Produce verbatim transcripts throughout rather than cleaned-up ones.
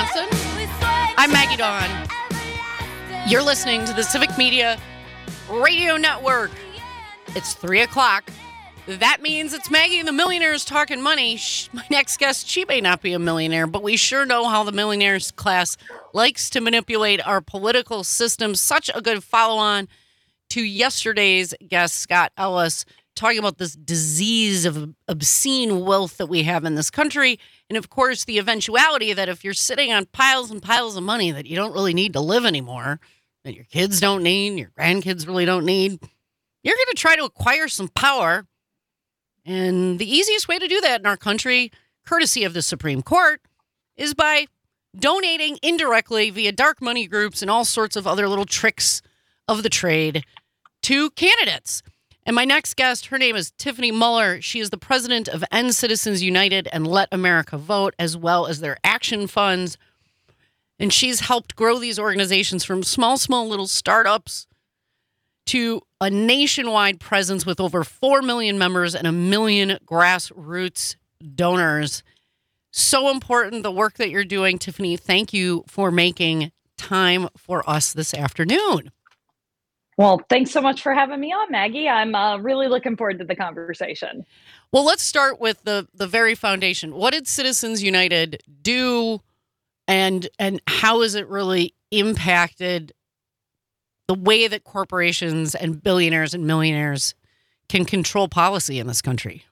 Johnson. I'm Maggie Dawn. You're listening to the Civic Media Radio Network. It's three o'clock. That means it's Maggie and the Millionaires Talking Money. My next guest, she may not be a millionaire, but we sure know how the millionaires class likes to manipulate our political system. Such a good follow-on to yesterday's guest, Scott Ellis, talking about this disease of obscene wealth that we have in this country. And, of course, the eventuality that if you're sitting on piles and piles of money that you don't really need to live anymore, that your kids don't need, your grandkids really don't need, you're going to try to acquire some power. And the easiest way to do that in our country, courtesy of the Supreme Court, is by donating indirectly via dark money groups and all sorts of other little tricks of the trade to candidates. And my next guest, her name is Tiffany Muller. She is the president of End Citizens United and Let America Vote, as well as their action funds. And she's helped grow these organizations from small, small little startups to a nationwide presence with over four million members and a million grassroots donors. So important, the work that you're doing, Tiffany. Thank you for making time for us this afternoon. Well, thanks so much for having me on, Maggie. I'm uh, really looking forward to the conversation. Well, let's start with the, the very foundation. What did Citizens United do, and and how has it really impacted the way that corporations and billionaires and millionaires can control policy in this country?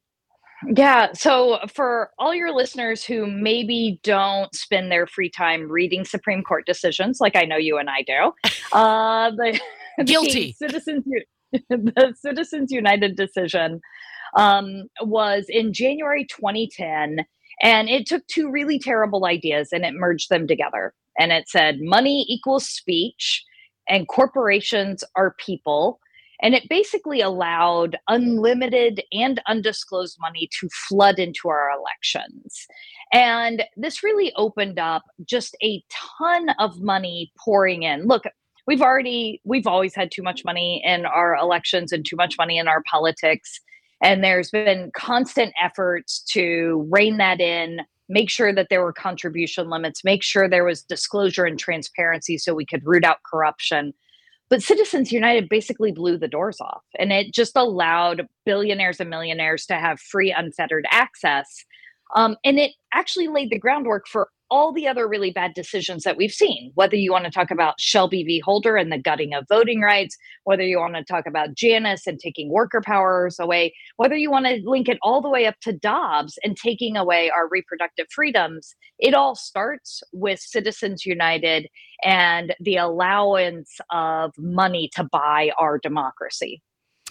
Yeah. So for all your listeners who maybe don't spend their free time reading Supreme Court decisions, like I know you and I do, uh, the, Guilty. the Citizens, the Citizens United decision um, was in January twenty ten, and it took two really terrible ideas and it merged them together. And it said money equals speech and corporations are people. And it basically allowed unlimited and undisclosed money to flood into our elections. And this really opened up just a ton of money pouring in. Look, we've already, we've always had too much money in our elections and too much money in our politics. And there's been constant efforts to rein that in, make sure that there were contribution limits, make sure there was disclosure and transparency so we could root out corruption. But Citizens United basically blew the doors off, and it just allowed billionaires and millionaires to have free, unfettered access. Um, and it actually laid the groundwork for all the other really bad decisions that we've seen, whether you want to talk about Shelby v. Holder and the gutting of voting rights, whether you want to talk about Janus and taking worker powers away, whether you want to link it all the way up to Dobbs and taking away our reproductive freedoms. It all starts with Citizens United and the allowance of money to buy our democracy.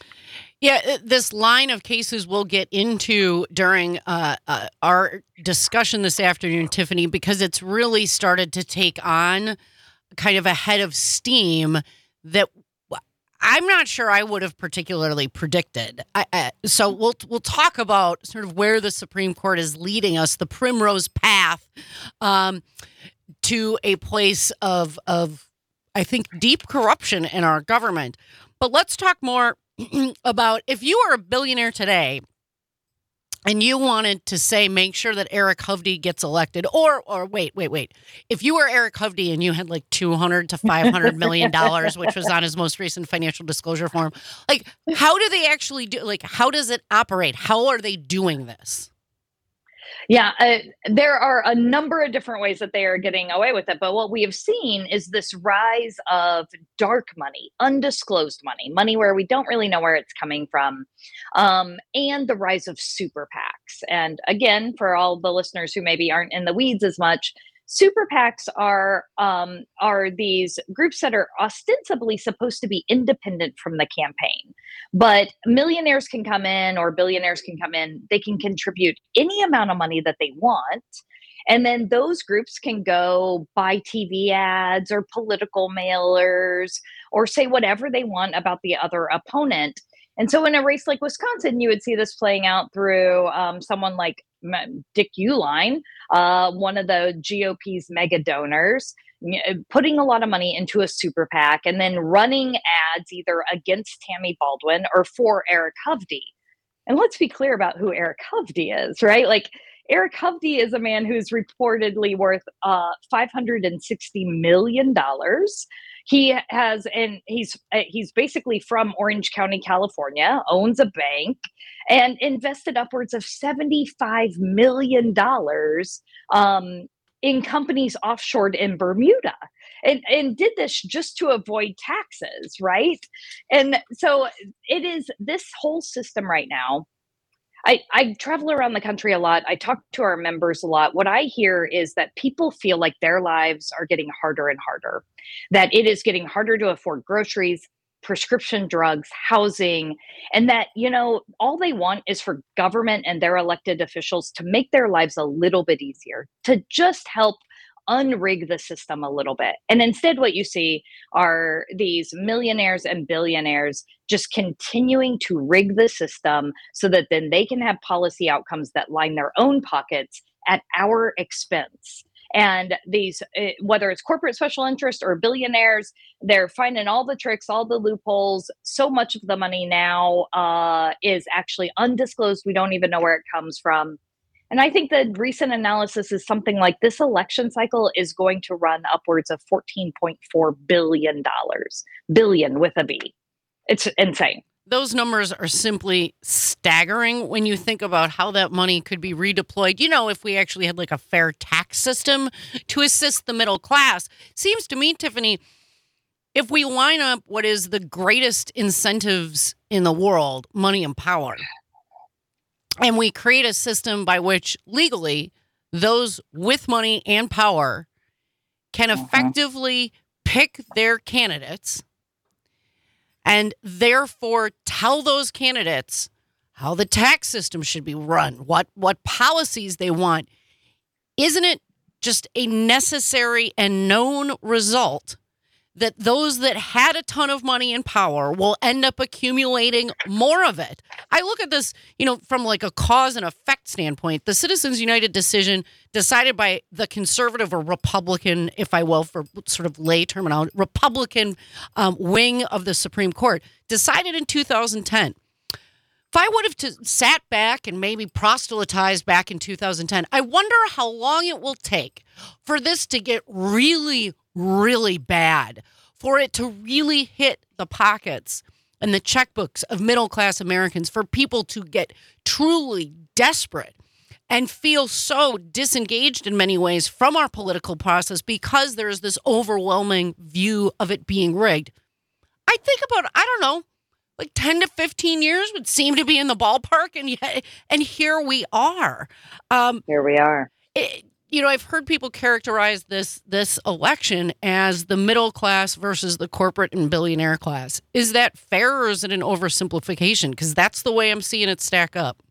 Yeah, this line of cases we'll get into during uh, uh, our discussion this afternoon, Tiffany, because it's really started to take on kind of a head of steam that I'm not sure I would have particularly predicted. I, I, so we'll we'll talk about sort of where the Supreme Court is leading us, the primrose path um, to a place of of I think deep corruption in our government. But let's talk more about if you were a billionaire today and you wanted to say, make sure that Eric Hovde gets elected, or, or wait, wait, wait. If you were Eric Hovde and you had like two hundred to five hundred million dollars, which was on his most recent financial disclosure form, like how do they actually do, like, how does it operate? How are they doing this? Yeah, uh, there are a number of different ways that they are getting away with it. But what we have seen is this rise of dark money, undisclosed money, money where we don't really know where it's coming from, um, and the rise of super PACs. And again, for all the listeners who maybe aren't in the weeds as much, super PACs are um, are these groups that are ostensibly supposed to be independent from the campaign. But millionaires can come in or billionaires can come in. They can contribute any amount of money that they want. And then those groups can go buy T V ads or political mailers or say whatever they want about the other opponent. And so in a race like Wisconsin, you would see this playing out through um, someone like Dick Uihlein, uh, one of the G O P's mega donors, putting a lot of money into a super PAC and then running ads either against Tammy Baldwin or for Eric Hovde. And let's be clear about who Eric Hovde is, right? Like, Eric Hovde is a man who's reportedly worth uh, five hundred sixty million dollars. He has, and he's uh, he's basically from Orange County, California, owns a bank, and invested upwards of seventy-five million dollars um, in companies offshored in Bermuda. And, and did this just to avoid taxes, right? And so it is this whole system right now. I, I travel around the country a lot. I talk to our members a lot. What I hear is that people feel like their lives are getting harder and harder, that it is getting harder to afford groceries, prescription drugs, housing, and that, you know, all they want is for government and their elected officials to make their lives a little bit easier, to just help unrig the system a little bit. And instead, what you see are these millionaires and billionaires just continuing to rig the system so that then they can have policy outcomes that line their own pockets at our expense. And these, whether it's corporate special interest or billionaires, they're finding all the tricks, all the loopholes. So much of the money now uh, is actually undisclosed. We don't even know where it comes from. And I think the recent analysis is something like this election cycle is going to run upwards of fourteen point four billion dollars. Billion with a B. It's insane. Those numbers are simply staggering when you think about how that money could be redeployed. You know, if we actually had like a fair tax system to assist the middle class. Seems to me, Tiffany, if we line up what is the greatest incentives in the world, money and power, and we create a system by which legally those with money and power can effectively pick their candidates and therefore tell those candidates how the tax system should be run, what what policies they want. Isn't it just a necessary and known result that those that had a ton of money and power will end up accumulating more of it? I look at this, you know, from like a cause and effect standpoint. The Citizens United decision decided by the conservative or Republican, if I will, for sort of lay terminology, Republican um, wing of the Supreme Court, decided in two thousand ten. If I would have t- sat back and maybe proselytized back in two thousand ten, I wonder how long it will take for this to get really, really bad, for it to really hit the pockets and the checkbooks of middle-class Americans, for people to get truly desperate and feel so disengaged in many ways from our political process because there is this overwhelming view of it being rigged. I think about, I don't know, like ten to fifteen years would seem to be in the ballpark, and yet, and here we are. Um, here we are. It, you know, I've heard people characterize this this election as the middle class versus the corporate and billionaire class. Is that fair, or is it an oversimplification? Because that's the way I'm seeing it stack up.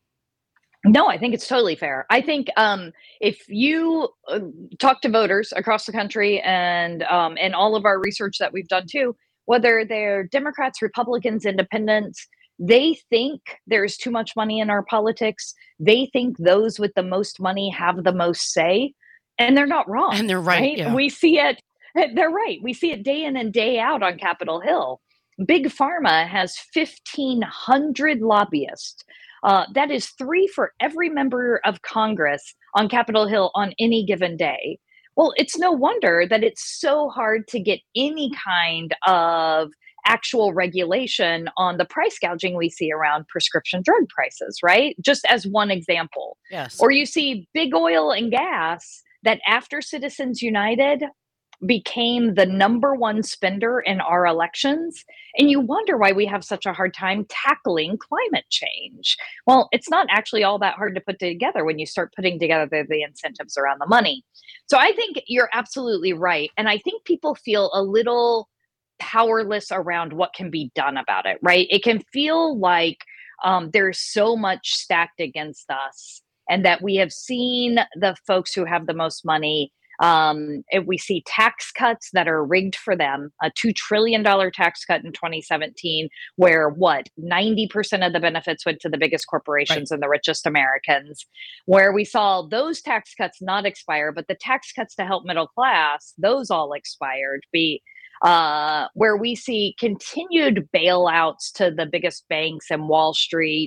No, I think it's totally fair. I think um, if you uh, talk to voters across the country, and um, and all of our research that we've done too, whether they're Democrats, Republicans, Independents, they think there's too much money in our politics. They think those with the most money have the most say, and they're not wrong. And they're right. right? Yeah. We see it. They're right. We see it day in and day out on Capitol Hill. Big Pharma has fifteen hundred lobbyists. Uh, that is three for every member of Congress on Capitol Hill on any given day. Well, it's no wonder that it's so hard to get any kind of actual regulation on the price gouging we see around prescription drug prices, right? Just as one example. Yes. Or you see big oil and gas that after Citizens United became the number one spender in our elections. And you wonder why we have such a hard time tackling climate change. Well, it's not actually all that hard to put together when you start putting together the, the incentives around the money. So I think you're absolutely right. And I think people feel a little powerless around what can be done about it, right? It can feel like um, there's so much stacked against us, and that we have seen the folks who have the most money. Um, if we see tax cuts that are rigged for them, a two trillion dollars tax cut in twenty seventeen, where what, ninety percent of the benefits went to the biggest corporations right. and the richest Americans, where we saw those tax cuts not expire, but the tax cuts to help middle class, those all expired, be uh, where we see continued bailouts to the biggest banks and Wall Street.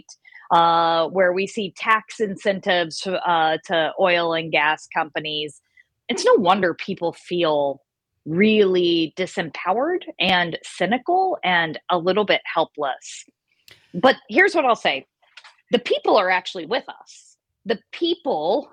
uh, where we see tax incentives uh, to oil and gas companies. It's no wonder people feel really disempowered and cynical and a little bit helpless. But here's what I'll say. The people are actually with us. The people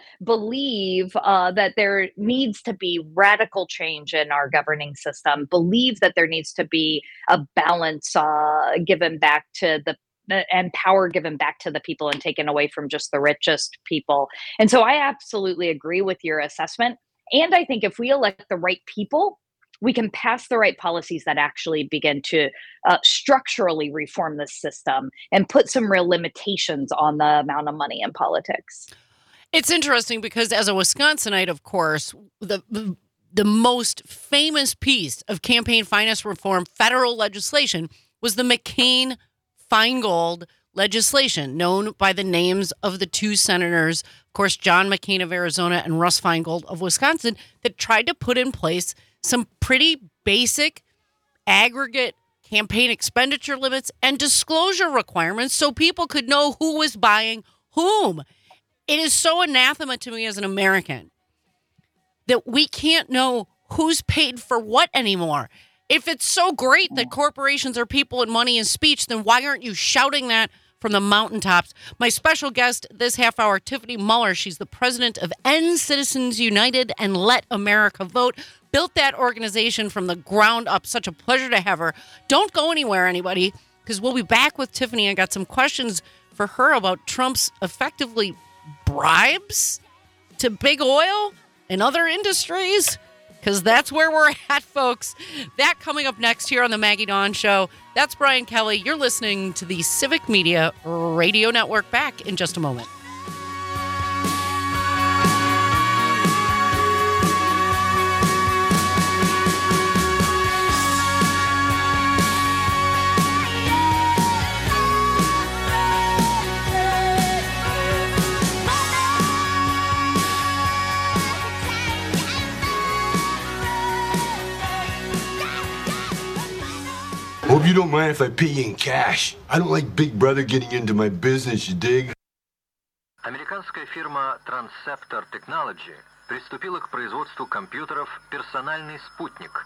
believe uh, that there needs to be radical change in our governing system, believe that there needs to be a balance uh, given back to the and power given back to the people and taken away from just the richest people. And so I absolutely agree with your assessment. And I think if we elect the right people, we can pass the right policies that actually begin to uh, structurally reform the system and put some real limitations on the amount of money in politics. It's interesting because as a Wisconsinite, of course, the, the the most famous piece of campaign finance reform federal legislation was the McCain-Feingold legislation, known by the names of the two senators, of course, John McCain of Arizona and Russ Feingold of Wisconsin, that tried to put in place some pretty basic aggregate campaign expenditure limits and disclosure requirements so people could know who was buying whom. It is so anathema to me as an American that we can't know who's paid for what anymore. If it's so great that corporations are people and money and speech, then why aren't you shouting that from the mountaintops? My special guest this half hour, Tiffany Muller. She's the president of End Citizens United and Let America Vote. Built that organization from the ground up. Such a pleasure to have her. Don't go anywhere, anybody, because we'll be back with Tiffany. I got some questions for her about Trump's effectively bribes to big oil and other industries, because that's where we're at, folks. That coming up next here on the Maggie Dawn Show. That's Brian Kelly. You're listening to the Civic Media Radio Network. Back in just a moment. Hope you don't mind if I pay you in cash. I don't like Big Brother getting into my business, you dig? Американская фирма Transceptor Technology приступила к производству компьютеров «Персональный спутник».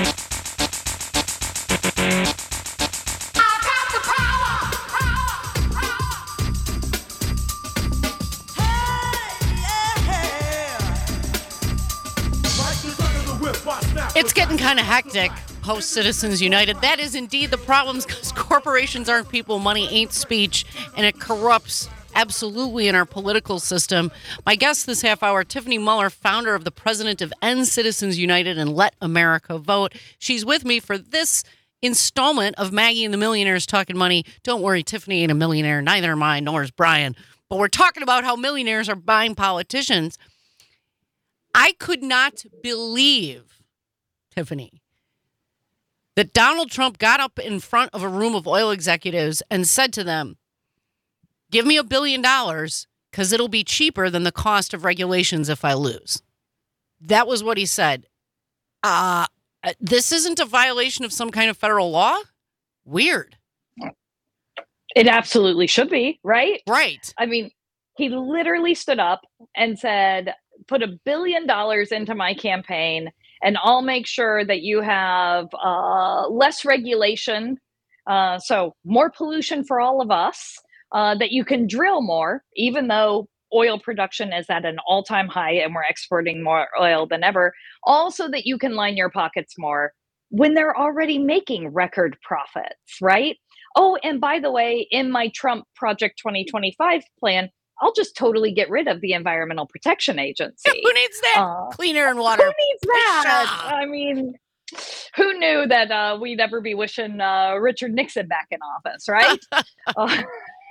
It's getting kind of hectic. Post Citizens United. That is indeed the problem, because corporations aren't people, money ain't speech, and it corrupts absolutely in our political system. My guest this half hour, Tiffany Muller, founder of the president of End Citizens United and Let America Vote. She's with me for this installment of Maggie and the Millionaires Talking Money. Don't worry, Tiffany ain't a millionaire. Neither am I, nor is Brian. But we're talking about how millionaires are buying politicians. I could not believe, Tiffany, that Donald Trump got up in front of a room of oil executives and said to them, give me a billion dollars because it'll be cheaper than the cost of regulations if I lose. That was what he said. Uh, this isn't a violation of some kind of federal law? Weird. It absolutely should be, right? Right. I mean, he literally stood up and said, put a billion dollars into my campaign and I'll make sure that you have uh, less regulation, uh, so more pollution for all of us, uh, that you can drill more, even though oil production is at an all-time high and we're exporting more oil than ever. Also that you can line your pockets more when they're already making record profits, right? Oh, and by the way, in my Trump Project twenty twenty-five plan, I'll just totally get rid of the Environmental Protection Agency. Who needs that? Uh, Clean air and water. Who needs that? I mean, who knew that uh, we'd ever be wishing uh, Richard Nixon back in office, right? uh,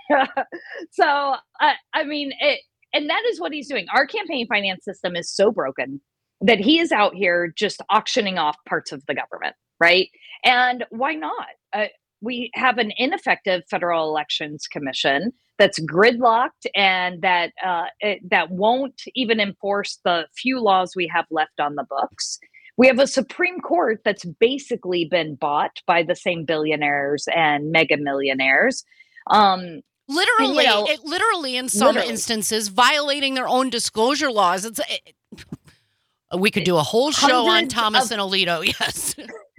so, I, I mean, it, and that is what he's doing. Our campaign finance system is so broken that he is out here just auctioning off parts of the government, right? And why not? Uh, we have an ineffective Federal Elections Commission that's gridlocked and that uh, it, that won't even enforce the few laws we have left on the books. We have a Supreme Court that's basically been bought by the same billionaires and mega millionaires. Um, Literally, And, you know, it literally in some literally. instances violating their own disclosure laws. It's it, we could do a whole show on Hundreds Thomas of- and Alito. Yes.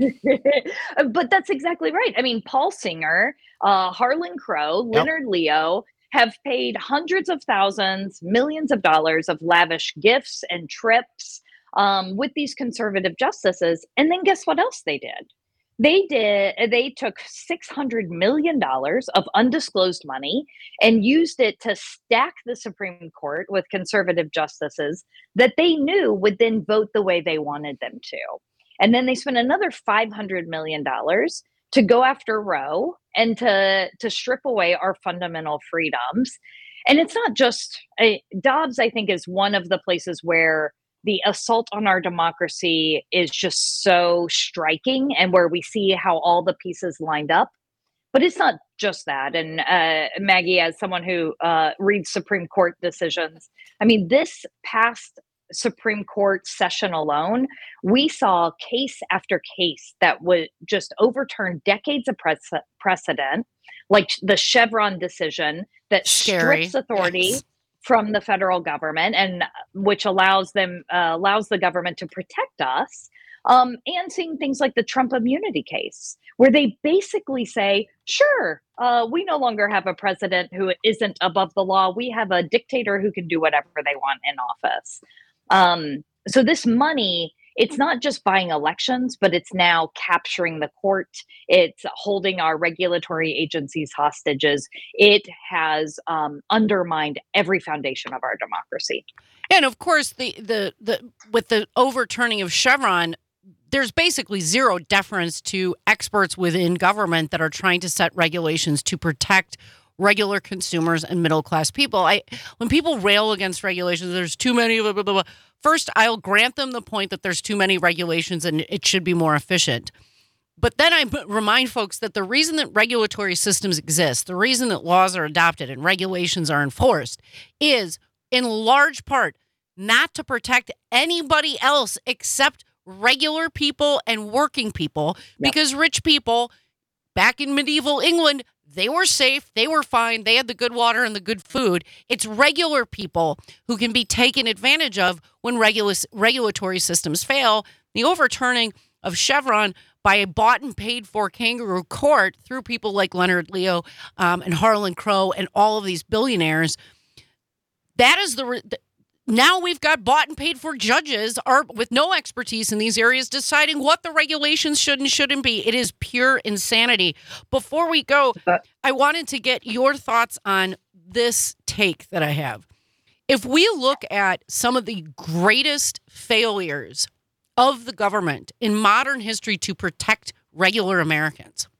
But that's exactly right. I mean, Paul Singer, uh, Harlan Crow, Yep. Leonard Leo have paid hundreds of thousands, millions of dollars of lavish gifts and trips um, with these conservative justices. And then guess what else they did? They did. They took six hundred million dollars of undisclosed money and used it to stack the Supreme Court with conservative justices that they knew would then vote the way they wanted them to. And then they spent another five hundred million dollars to go after Roe and to, to strip away our fundamental freedoms. And it's not just uh, Dobbs, I think, is one of the places where the assault on our democracy is just so striking and where we see how all the pieces lined up. But it's not just that. And uh, Maggie, as someone who uh, reads Supreme Court decisions, I mean, this past Supreme Court session alone, we saw case after case that would just overturn decades of prece- precedent, like the Chevron decision that Scary. strips authority Yes. from the federal government and which allows them uh, allows the government to protect us. Um, and seeing things like the Trump immunity case, where they basically say, sure, uh, we no longer have a president who isn't above the law. We have a dictator who can do whatever they want in office. Um, so this money, it's not just buying elections, but it's now capturing the court. It's holding our regulatory agencies hostages. It has um, undermined every foundation of our democracy. And of course, the, the the with the overturning of Chevron, there's basically zero deference to experts within government that are trying to set regulations to protect regular consumers and middle class people. I when people rail against regulations, there's too many. Blah, blah, blah, blah. First, I'll grant them the point that there's too many regulations and it should be more efficient. But then I remind folks that the reason that regulatory systems exist, the reason that laws are adopted and regulations are enforced, is in large part not to protect anybody else except regular people and working people, Yep. because rich people back in medieval England, they were safe, they were fine, they had the good water and the good food. It's regular people who can be taken advantage of when regula- regulatory systems fail. The overturning of Chevron by a bought and paid for kangaroo court through people like Leonard Leo um, and Harlan Crow and all of these billionaires, that is the... Re- Now we've got bought and paid for judges are with no expertise in these areas deciding what the regulations should and shouldn't be. It is pure insanity. Before we go, I wanted to get your thoughts on this take that I have. If we look at some of the greatest failures of the government in modern history to protect regular Americans,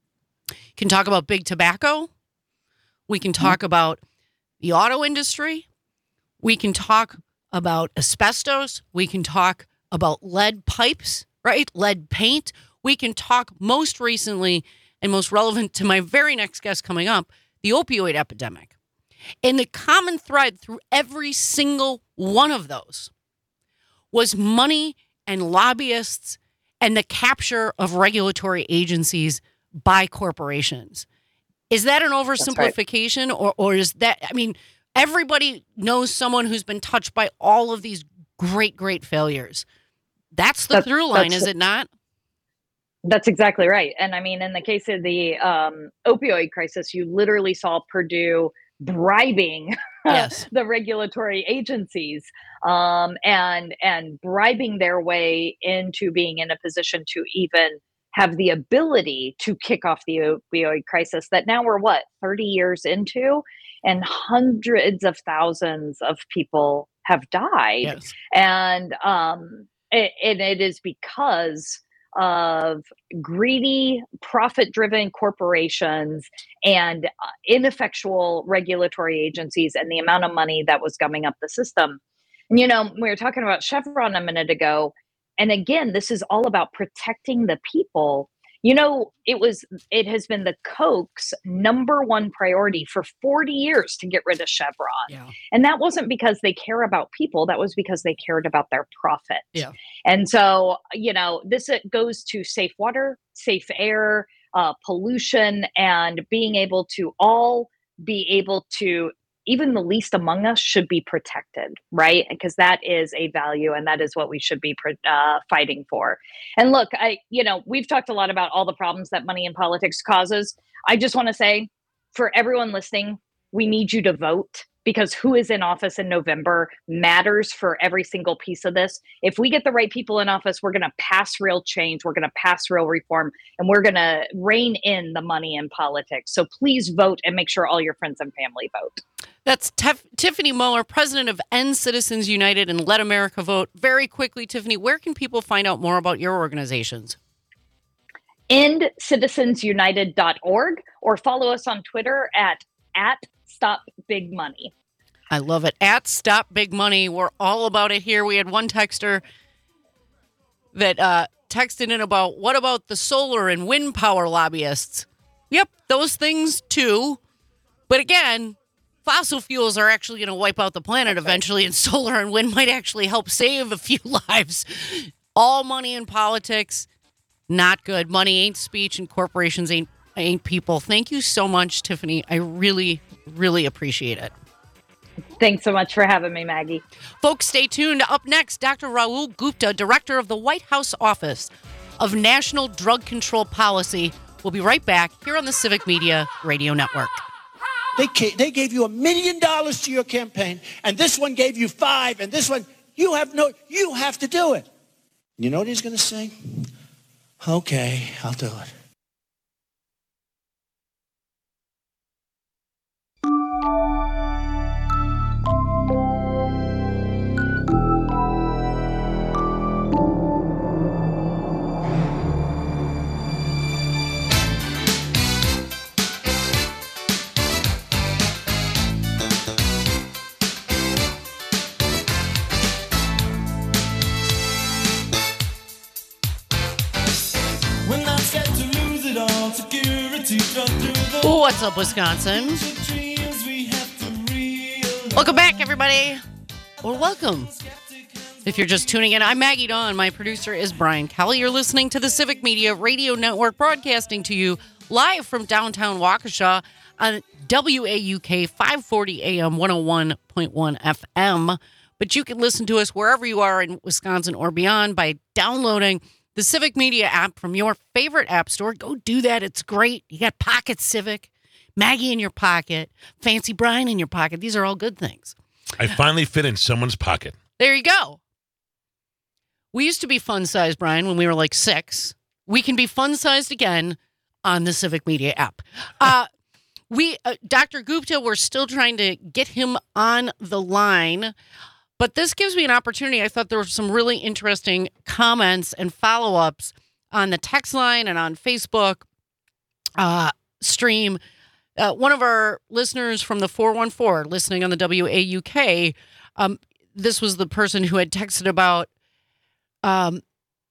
we can talk about big tobacco. We can talk about the auto industry. We can talk about asbestos. We can talk about lead pipes, right? Lead paint. We can talk most recently and most relevant to my very next guest coming up, the opioid epidemic. And the common thread through every single one of those was money and lobbyists and the capture of regulatory agencies by corporations. Is that an oversimplification? Right. or, or is that, I mean, everybody knows someone who's been touched by all of these great, great failures. That's the that's, through line, that's, is it not? That's exactly right. And I mean, in the case of the um, opioid crisis, you literally saw Purdue bribing yes. the regulatory agencies um, and and bribing their way into being in a position to even have the ability to kick off the opioid crisis that now we're, what, thirty years into? And hundreds of thousands of people have died. Yes. And, um, it, and it is because of greedy, profit-driven corporations and uh, ineffectual regulatory agencies and the amount of money that was gumming up the system. And, you know, we were talking about Chevron a minute ago. And again, this is all about protecting the people. You know, it was, it has been the Koch's number one priority for forty years to get rid of Chevron. Yeah. And that wasn't because they care about people. That was because they cared about their profit. Yeah. And so, you know, this it goes to safe water, safe air, uh, pollution, and being able to all be able to, even the least among us should be protected, right? Because that is a value and that is what we should be uh, fighting for. And look, I, you know, we've talked a lot about all the problems that money in politics causes. I just want to say, for everyone listening, we need you to vote, because who is in office in November matters for every single piece of this. If we get the right people in office, we're going to pass real change. We're going to pass real reform, and we're going to rein in the money in politics. So please vote and make sure all your friends and family vote. That's Tef- Tiffany Muller, president of End Citizens United and Let America Vote. Very quickly, Tiffany, where can people find out more about your organizations? end citizens united dot org, or follow us on Twitter at at Stop Big Money. I love it. At Stop Big Money. We're all about it here. We had one texter that uh, texted in about, what about the solar and wind power lobbyists? Yep, those things too. But again, fossil fuels are actually going to wipe out the planet eventually, and solar and wind might actually help save a few lives. All money in politics, not good. Money ain't speech, and corporations ain't ain't people. Thank you so much, Tiffany. I really, really appreciate it. Thanks so much for having me, Maggie. Folks, stay tuned. Up next, Doctor Rahul Gupta, director of the White House Office of National Drug Control Policy. We'll be right back here on the Civic Media Radio Network. They they gave you a million dollars to your campaign, and this one gave you five, and this one, you have no, you have to do it. You know what he's going to say? Okay, I'll do it. What's up, Wisconsin? Welcome back, everybody. Or welcome. If you're just tuning in, I'm Maggie Dawn. My producer is Brian Kelly. You're listening to the Civic Media Radio Network, broadcasting to you live from downtown Waukesha on W A U K five forty A M, one oh one point one F M. But you can listen to us wherever you are in Wisconsin or beyond by downloading the Civic Media app from your favorite app store. Go do that. It's great. You got Pocket Civic, Maggie in your pocket, Fancy Brian in your pocket. These are all good things. I finally fit in someone's pocket. There you go. We used to be fun-sized, Brian, when we were like six. We can be fun-sized again on the Civic Media app. Uh, we, uh, Doctor Gupta, we're still trying to get him on the line. But this gives me an opportunity. I thought there were some really interesting comments and follow-ups on the text line and on Facebook uh, stream. Uh, one of our listeners from the four one four, listening on the W A U K, um, this was the person who had texted about um,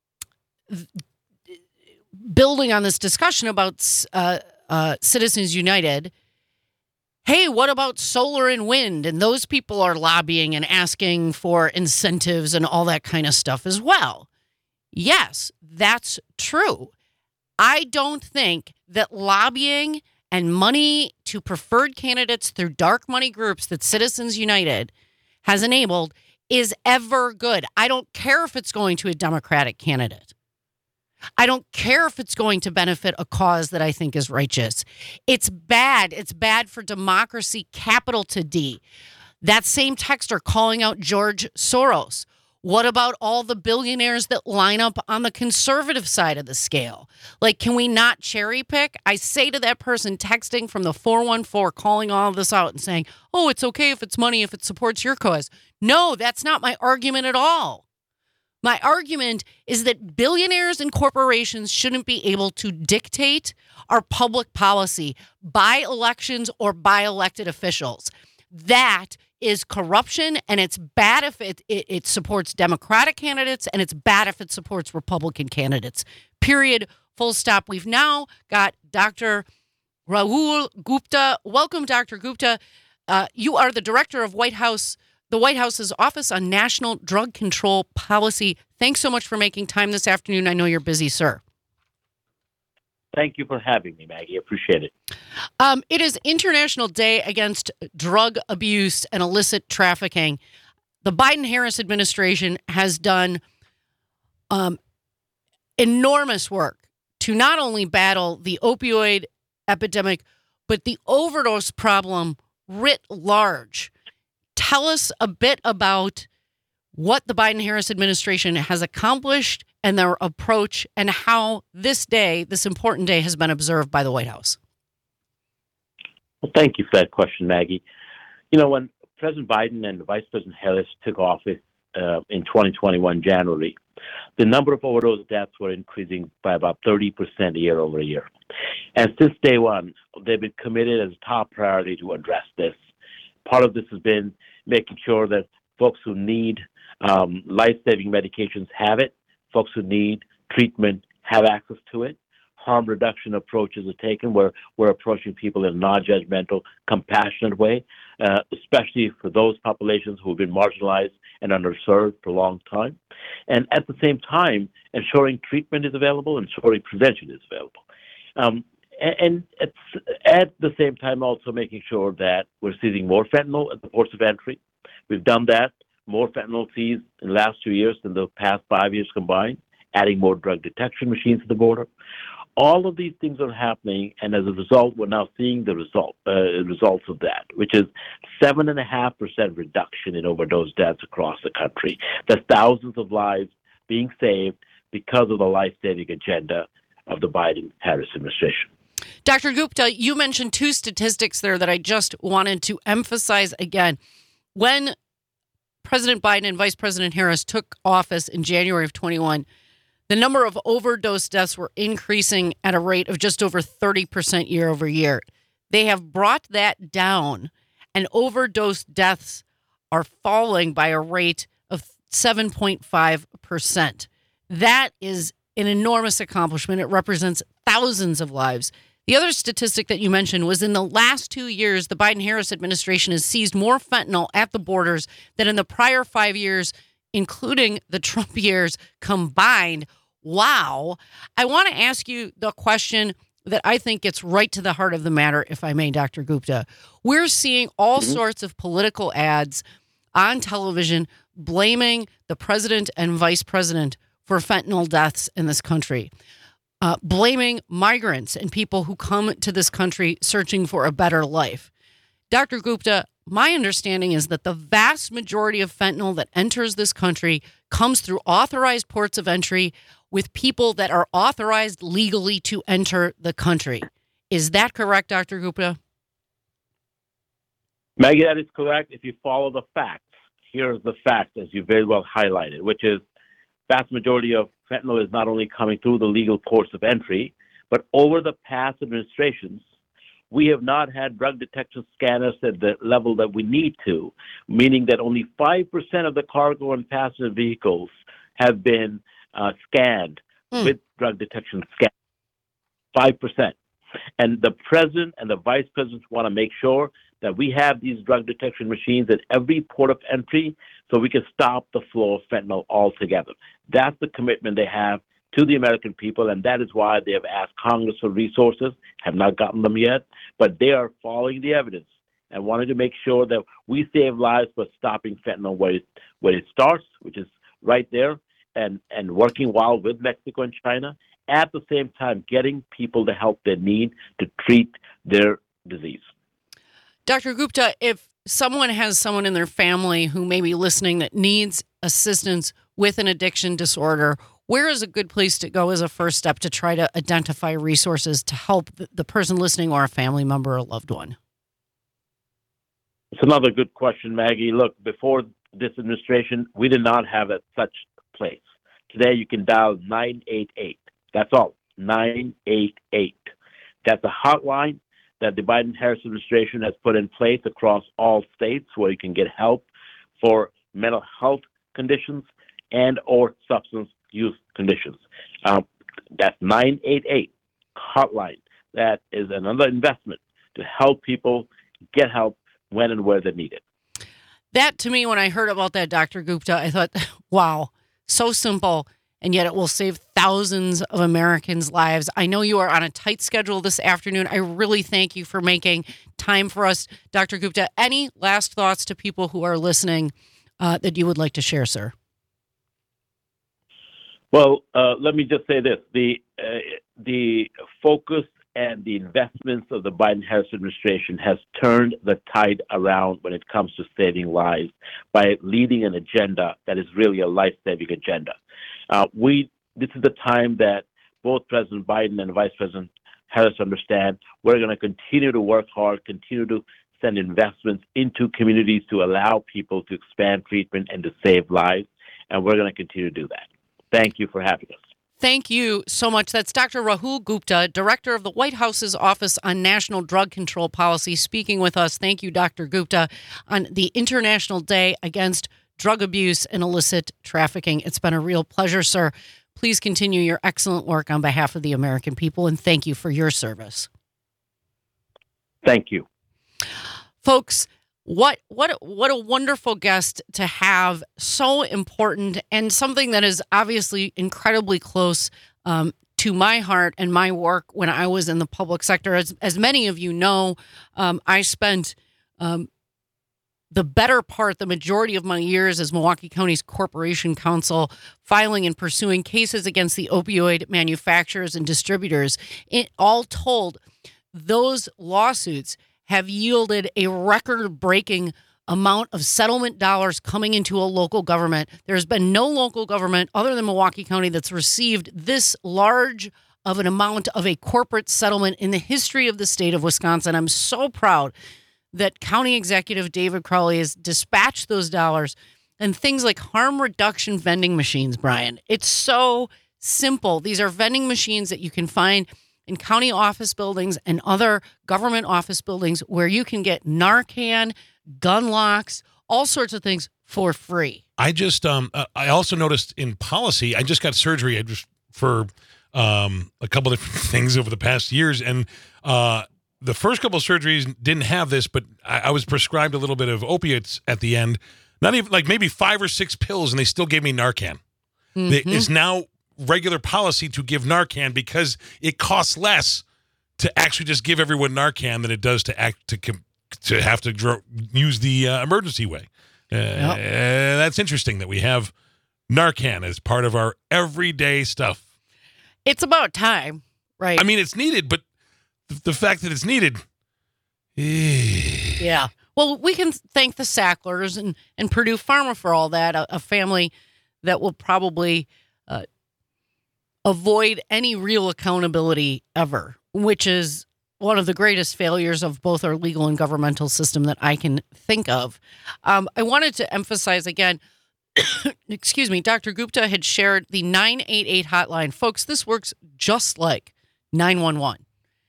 building on this discussion about uh, uh, Citizens United. Hey, what about solar and wind? And those people are lobbying and asking for incentives and all that kind of stuff as well. Yes, that's true. I don't think that lobbying and money to preferred candidates through dark money groups that Citizens United has enabled is ever good. I don't care if it's going to a Democratic candidate. I don't care if it's going to benefit a cause that I think is righteous. It's bad. It's bad for democracy, capital to D. That same texter calling out George Soros. What about all the billionaires that line up on the conservative side of the scale? Like, can we not cherry pick? I say to that person texting from the four one four, calling all of this out and saying, oh, it's okay if it's money, if it supports your cause. No, that's not my argument at all. My argument is that billionaires and corporations shouldn't be able to dictate our public policy by elections or by elected officials. That is corruption, and it's bad if it, it, it supports Democratic candidates, and it's bad if it supports Republican candidates. Period. Full stop. We've now got Doctor Rahul Gupta. Welcome, Doctor Gupta. Uh, you are the director of White House the White House's Office on National Drug Control Policy. Thanks so much for making time this afternoon. I know you're busy, sir. Thank you for having me, Maggie. Appreciate it. Um, it is International Day Against Drug Abuse and Illicit Trafficking. The Biden-Harris administration has done um, enormous work to not only battle the opioid epidemic, but the overdose problem writ large. Tell us a bit about what the Biden-Harris administration has accomplished and their approach and how this day, this important day, has been observed by the White House. Well, thank you for that question, Maggie. You know, when President Biden and Vice President Harris took office uh, in twenty twenty-one, January, the number of overdose deaths were increasing by about thirty percent year over year. And since day one, they've been committed as a top priority to address this. Part of this has been making sure that folks who need um, life-saving medications have it, folks who need treatment have access to it. Harm reduction approaches are taken where we're approaching people in a non-judgmental, compassionate way, uh, especially for those populations who have been marginalized and underserved for a long time. And at the same time, ensuring treatment is available, ensuring prevention is available. Um, and at, at the same time, also making sure that we're seizing more fentanyl at the ports of entry. We've done that. More fentanyl seized in the last two years than the past five years combined, adding more drug detection machines at the border. All of these things are happening, and as a result, we're now seeing the result uh, results of that, which is seven and a half percent reduction in overdose deaths across the country. That's thousands of lives being saved because of the life-saving agenda of the Biden-Harris administration. Doctor Gupta, you mentioned two statistics there that I just wanted to emphasize again. When President Biden and Vice President Harris took office in January of twenty-one, the number of overdose deaths were increasing at a rate of just over thirty percent year over year. They have brought that down, and overdose deaths are falling by a rate of seven point five percent. That is an enormous accomplishment. It represents thousands of lives. The other statistic that you mentioned was in the last two years, the Biden-Harris administration has seized more fentanyl at the borders than in the prior five years, including the Trump years combined. Wow. I want to ask you the question that I think gets right to the heart of the matter, if I may, Doctor Gupta. We're seeing all mm-hmm. sorts of political ads on television blaming the president and vice president for fentanyl deaths in this country, uh, blaming migrants and people who come to this country searching for a better life. Doctor Gupta, my understanding is that the vast majority of fentanyl that enters this country comes through authorized ports of entry with people that are authorized legally to enter the country. Is that correct, Doctor Gupta? Maggie, that is correct. If you follow the facts, here's the fact, as you very well highlighted, which is vast majority of fentanyl is not only coming through the legal ports of entry, but over the past administrations, we have not had drug detection scanners at the level that we need to, meaning that only five percent of the cargo and passenger vehicles have been uh, scanned mm. with drug detection scanners. five percent. And the president and the vice president want to make sure that we have these drug detection machines at every port of entry so we can stop the flow of fentanyl altogether. That's the commitment they have to the American people, and that is why they have asked Congress for resources, have not gotten them yet, but they are following the evidence and wanting to make sure that we save lives by stopping fentanyl where it, where it starts, which is right there, and, and working well with Mexico and China, at the same time getting people the help they need to treat their disease. Doctor Gupta, if someone has someone in their family who may be listening that needs assistance with an addiction disorder, where is a good place to go as a first step to try to identify resources to help the person listening or a family member or loved one? It's another good question, Maggie. Look, before this administration, we did not have a such place. Today, you can dial nine eight eight. That's all, nine eight eight. That's a hotline that the Biden-Harris administration has put in place across all states where you can get help for mental health conditions and or substance use conditions. Um, that's nine eight eight hotline. That is another investment to help people get help when and where they need it. That, to me, when I heard about that, Doctor Gupta, I thought, wow, so simple, and yet it will save thousands of Americans' lives. I know you are on a tight schedule this afternoon. I really thank you for making time for us. Doctor Gupta, any last thoughts to people who are listening uh, that you would like to share, sir? Well, uh, let me just say this. The, uh, the focus and the investments of the Biden-Harris administration has turned the tide around when it comes to saving lives by leading an agenda that is really a life-saving agenda. Uh, we this is the time that both President Biden and Vice President Harris understand we're going to continue to work hard, continue to send investments into communities to allow people to expand treatment and to save lives, and we're going to continue to do that. Thank you for having us. Thank you so much. That's Doctor Rahul Gupta, Director of the White House's Office on National Drug Control Policy, speaking with us. Thank you, Doctor Gupta, on the International Day Against Drug Abuse and Illicit Trafficking. It's been a real pleasure, sir. Please continue your excellent work on behalf of the American people, and thank you for your service. Thank you. Folks, What what what a wonderful guest to have, so important, and something that is obviously incredibly close um, to my heart and my work when I was in the public sector. As as many of you know, um, I spent um, the better part, the majority of my years as Milwaukee County's Corporation Counsel, filing and pursuing cases against the opioid manufacturers and distributors. It, all told, those lawsuits have yielded a record-breaking amount of settlement dollars coming into a local government. There's been no local government other than Milwaukee County that's received this large of an amount of a corporate settlement in the history of the state of Wisconsin. I'm so proud that County Executive David Crowley has dispatched those dollars, and things like harm reduction vending machines, Brian. It's so simple. These are vending machines that you can find in county office buildings and other government office buildings where you can get Narcan, gun locks, all sorts of things for free. I just, um, uh, I also noticed in policy, I just got surgery I just for um, a couple of different things over the past years. And uh, the first couple of surgeries didn't have this, but I, I was prescribed a little bit of opiates at the end, not even like maybe five or six pills, and they still gave me Narcan. Mm-hmm. It is now regular policy to give Narcan because it costs less to actually just give everyone Narcan than it does to act to to have to dr- use the uh, emergency way. Uh, yep. uh, that's interesting that we have Narcan as part of our everyday stuff. It's about time, right? I mean, it's needed, but th- the fact that it's needed. Eh. Yeah. Well, we can thank the Sacklers and, and Purdue Pharma for all that, a, a family that will probably uh, avoid any real accountability ever, which is one of the greatest failures of both our legal and governmental system that I can think of. Um, I wanted to emphasize again, excuse me, Doctor Gupta had shared the nine eight eight hotline. Folks, this works just like nine one one.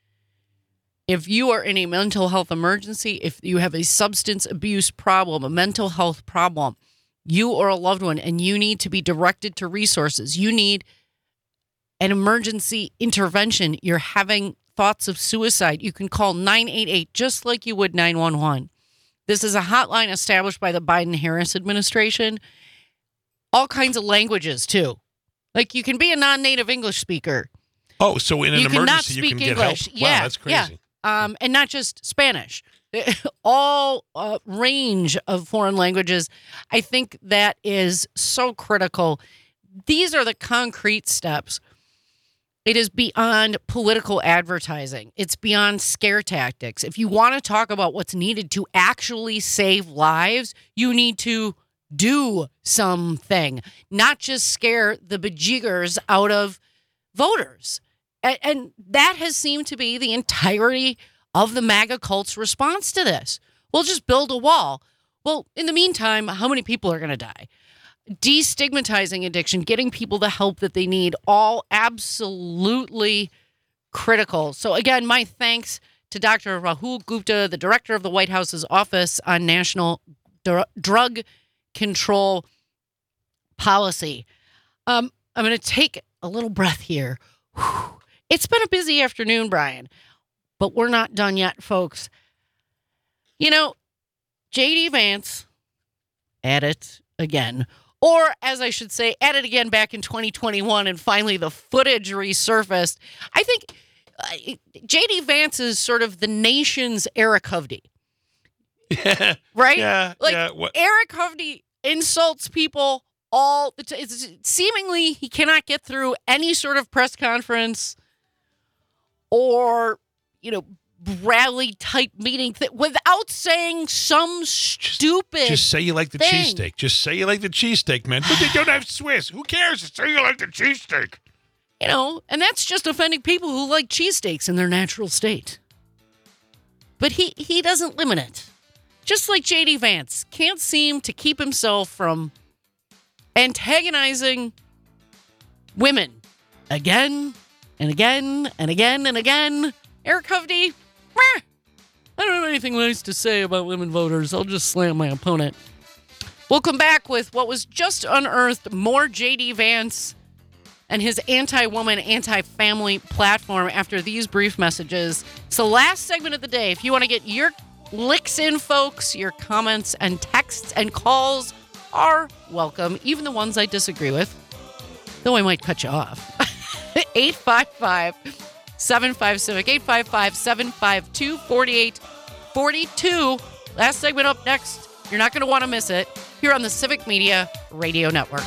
If you are in a mental health emergency, if you have a substance abuse problem, a mental health problem, you or a loved one, and you need to be directed to resources, you need an emergency intervention, you're having thoughts of suicide, you can call nine eight eight just like you would nine one one. This is a hotline established by the Biden-Harris administration. All kinds of languages, too. Like, you can be a non-native English speaker. Oh, so in an you emergency, you can English. get help? Wow, yeah, that's crazy. Yeah. Um, and not just Spanish. All uh, range of foreign languages. I think that is so critical. These are the concrete steps. It is beyond political advertising. It's beyond scare tactics. If you want to talk about what's needed to actually save lives, you need to do something, not just scare the bejiggers out of voters. And, and that has seemed to be the entirety of the MAGA cult's response to this. We'll just build a wall. Well, in the meantime, how many people are going to die? Destigmatizing addiction, getting people the help that they need, all absolutely critical. So again, my thanks to Doctor Rahul Gupta, the director of the White House's Office on National Dr- Drug Control Policy. Um, I'm going to take a little breath here. Whew. It's been a busy afternoon, Brian, but we're not done yet, folks. You know, J D Vance, at it again, Or, as I should say, at it again back in twenty twenty-one, and finally the footage resurfaced. I think uh, J D Vance is sort of the nation's Eric Hovde. Yeah. Right? Yeah. Like, yeah. What? Eric Hovde insults people all the time. Seemingly, he cannot get through any sort of press conference or, you know, rally type meeting th- without saying some stupid Just say you like the thing. cheesesteak. Just say you like the cheesesteak, man. But they don't have Swiss. Who cares? Just say you like the cheesesteak. You know, and that's just offending people who like cheesesteaks in their natural state. But he, he doesn't limit it. Just like J D Vance can't seem to keep himself from antagonizing women again and again and again and again. Eric Hovde, meh, I don't have anything nice to say about women voters. I'll just slam my opponent. We'll come back with what was just unearthed, more J D Vance and his anti-woman, anti-family platform after these brief messages. It's the last segment of the day. If you want to get your licks in, folks, your comments and texts and calls are welcome, even the ones I disagree with, though I might cut you off. eight five five, seven five Civic, eight five five, seven five two, four eight four two. Last segment up next. You're not going to want to miss it here on the Civic Media Radio Network.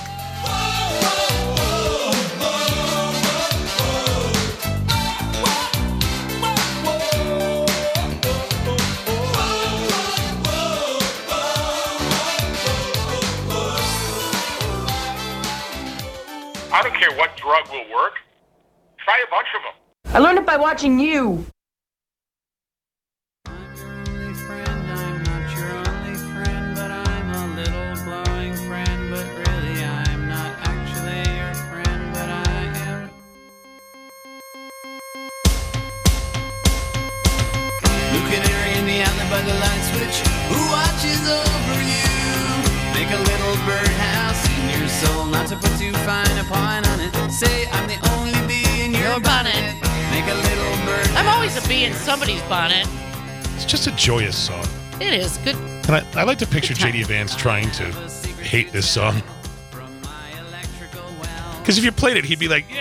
I don't care what drug will work. Try a bunch of them. I learned it by watching you. I'm your only friend, I'm not your only friend, but I'm a little glowing friend, but really I'm not actually your friend, but I am. Blue canary in the alley by the light switch, who watches over you? Make a little birdhouse in your soul, not to put too fine a point on it. Say I'm the only bee in your, Your bonnet. Make a little bird. I'm always a bee in somebody's bonnet. It's just a joyous song. It is good. And I, I like to picture J D Vance trying to hate this song. Because if you played it, he'd be like,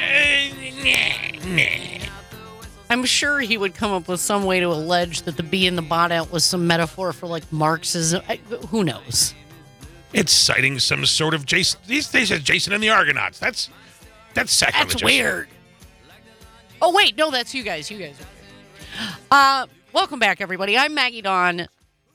I'm sure he would come up with some way to allege that the bee in the bonnet was some metaphor for like Marxism. I, who knows? it's citing some sort of Jason. These days, it's Jason and the Argonauts. That's that's sacrilegious. That's weird. Oh, wait. No, that's you guys. You guys are weird. Uh, welcome back, everybody. I'm Maggie Dawn.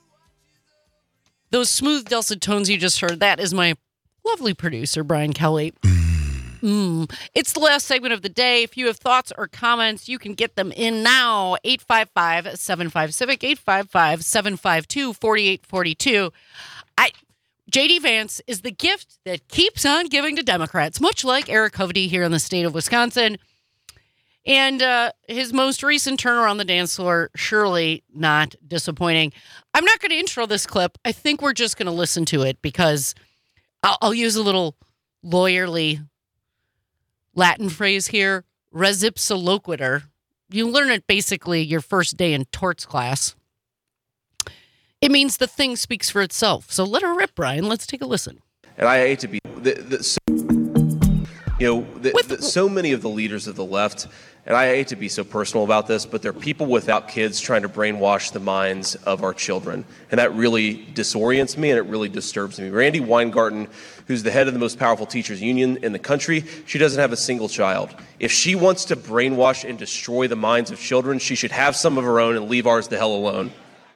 Those smooth, dulcet tones you just heard, that is my lovely producer, Brian Kelly. Mm. It's the last segment of the day. If you have thoughts or comments, you can get them in now. eight five five, seven five, Civic, eight five five, seven five two, four eight four two. I, J D Vance is the gift that keeps on giving to Democrats, much like Eric Hovde here in the state of Wisconsin. And uh, his most recent turn around the dance floor, surely not disappointing. I'm not going to intro this clip. I think we're just going to listen to it because I'll, I'll use a little lawyerly Latin phrase here, res ipsa loquitur. You learn it basically your first day in torts class. It means the thing speaks for itself. So let her rip, Brian. Let's take a listen. And I hate to be, the, the, so, you know, the, the, so many of the leaders of the left, and I hate to be so personal about this, but they're people without kids trying to brainwash the minds of our children. And that really disorients me and it really disturbs me. Randi Weingarten, who's the head of the most powerful teachers union in the country, she doesn't have a single child. If she wants to brainwash and destroy the minds of children, she should have some of her own and leave ours the hell alone.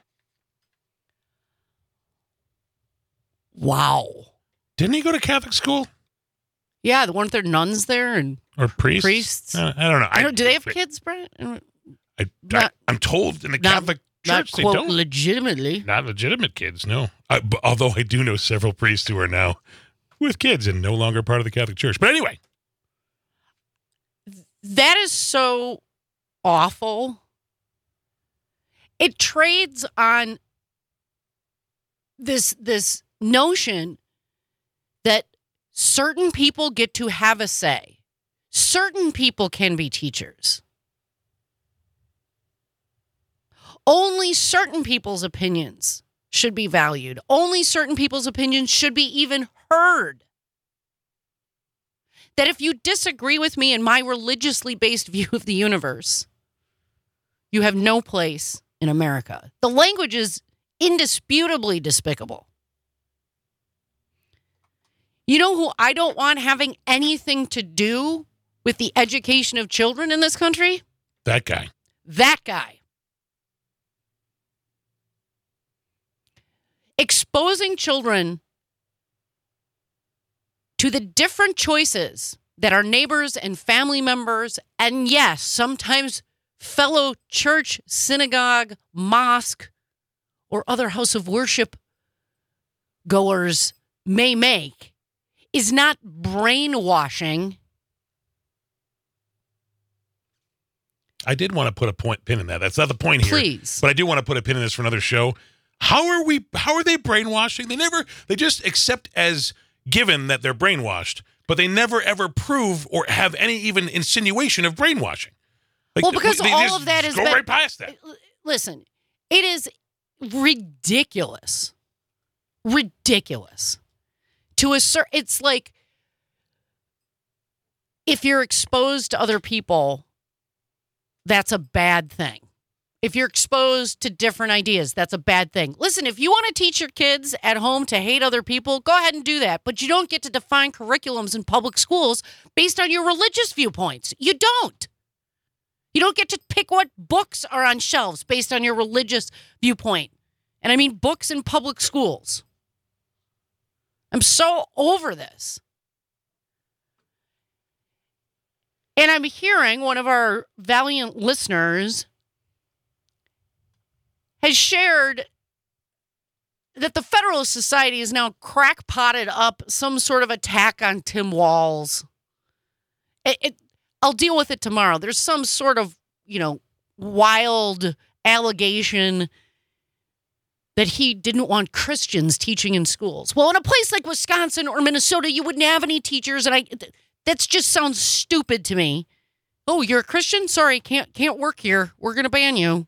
Wow. Didn't he go to Catholic school? Yeah, weren't there nuns there and or priests? Priests. Uh, I don't know. I don't, do they have I, kids, Brian? I, Not- I, I'm told in the not- Catholic Not Church they quote don't. legitimately. Not legitimate kids, no. I, b- although I do know several priests who are now with kids and no longer part of the Catholic Church. But anyway. That is so awful. It trades on this this notion that certain people get to have a say. Certain people can be teachers. Only certain people's opinions should be valued. Only certain people's opinions should be even heard. that if you disagree with me in my religiously based view of the universe, you have no place in America. The language is indisputably despicable. You know who I don't want having anything to do with the education of children in this country? That guy. That guy. Exposing children to the different choices that our neighbors and family members, and yes, sometimes fellow church, synagogue, mosque, or other house of worship goers may make, is not brainwashing. I did want to put a point pin in that. That's not the point here. Please. But I do want to put a pin in this for another show. How are we how are they brainwashing? They never they just accept as given that they're brainwashed, but they never ever prove or have any even insinuation of brainwashing. Like, well, because they all just of that is go been, right past that. Listen, it is ridiculous. Ridiculous. To assert, it's like if you're exposed to other people, that's a bad thing. If you're exposed to different ideas, that's a bad thing. Listen, if you want to teach your kids at home to hate other people, go ahead and do that. But you don't get to define curriculums in public schools based on your religious viewpoints. You don't. You don't get to pick what books are on shelves based on your religious viewpoint. And I mean books in public schools. I'm so over this. And I'm hearing one of our valiant listeners has shared that the Federalist Society has now crackpotted up some sort of attack on Tim Walz. It, it, I'll deal with it tomorrow. There's some sort of, you know, wild allegation that he didn't want Christians teaching in schools. Well, in a place like Wisconsin or Minnesota, you wouldn't have any teachers, and I that just sounds stupid to me. Oh, you're a Christian? Sorry, can't can't work here. We're going to ban you.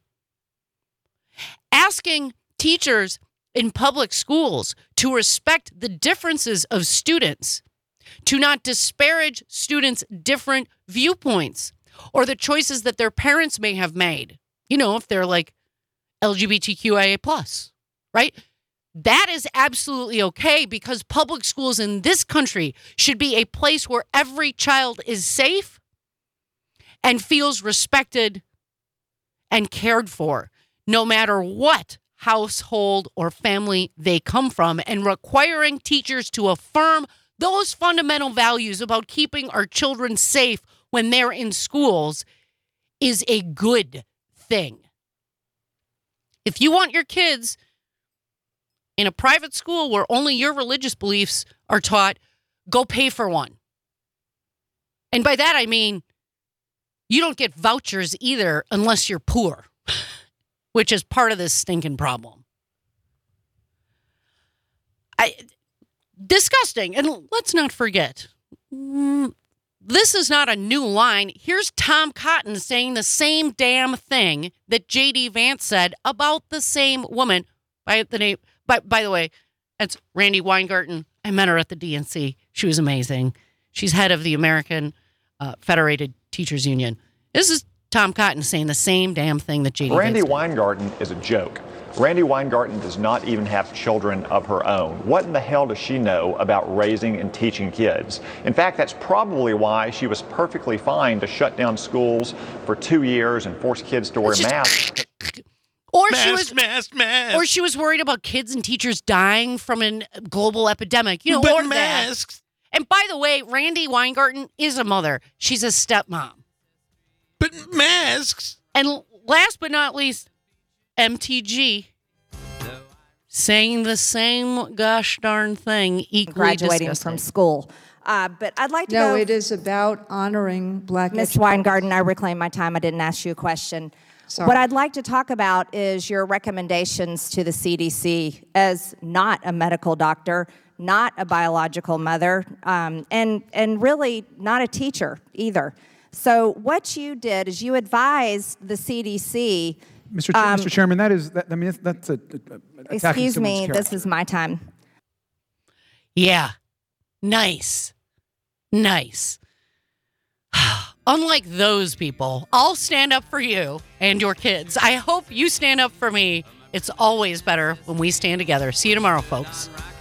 Asking teachers in public schools to respect the differences of students, to not disparage students' different viewpoints or the choices that their parents may have made. You know, if they're like L G B T Q I A plus, right? That is absolutely okay because public schools in this country should be a place where every child is safe and feels respected and cared for, no matter what household or family they come from, and requiring teachers to affirm those fundamental values about keeping our children safe when they're in schools is a good thing. If you want your kids in a private school where only your religious beliefs are taught, go pay for one. And by that, I mean, you don't get vouchers either unless you're poor, which is part of this stinking problem. I, disgusting. And let's not forget, this is not a new line. Here's Tom Cotton saying the same damn thing that J D Vance said about the same woman by the name. By, by the way, that's Randy Weingarten. I met her at the D N C. She was amazing. She's head of the American uh, Federated Teachers Union. This is Tom Cotton saying the same damn thing that J D Randy Vance Weingarten is a joke. Randy Weingarten does not even have children of her own. What in the hell does she know about raising and teaching kids? In fact, that's probably why she was perfectly fine to shut down schools for two years and force kids to wear masks. Or mask, she was mask, mask. Or she was worried about kids and teachers dying from a global epidemic. You know, but or masks. That. And by the way, Randy Weingarten is a mother. She's a stepmom. But masks. And last but not least, M T G saying the same gosh darn thing, equally graduating disgusting. from school. Uh, but I'd like to no, go... it is about honoring black Miz educators. Weingarten, I reclaim my time. I didn't ask you a question. Sorry. What I'd like to talk about is your recommendations to the C D C as not a medical doctor, not a biological mother, um, and, and really not a teacher either. So what you did is you advised the C D C... Mister Ch- um, Mister Chairman, that is, that, I mean, that's a, a excuse me, character. this is my time. Yeah. Nice. Nice. Unlike those people, I'll stand up for you and your kids. I hope you stand up for me. It's always better when we stand together. See you tomorrow, folks.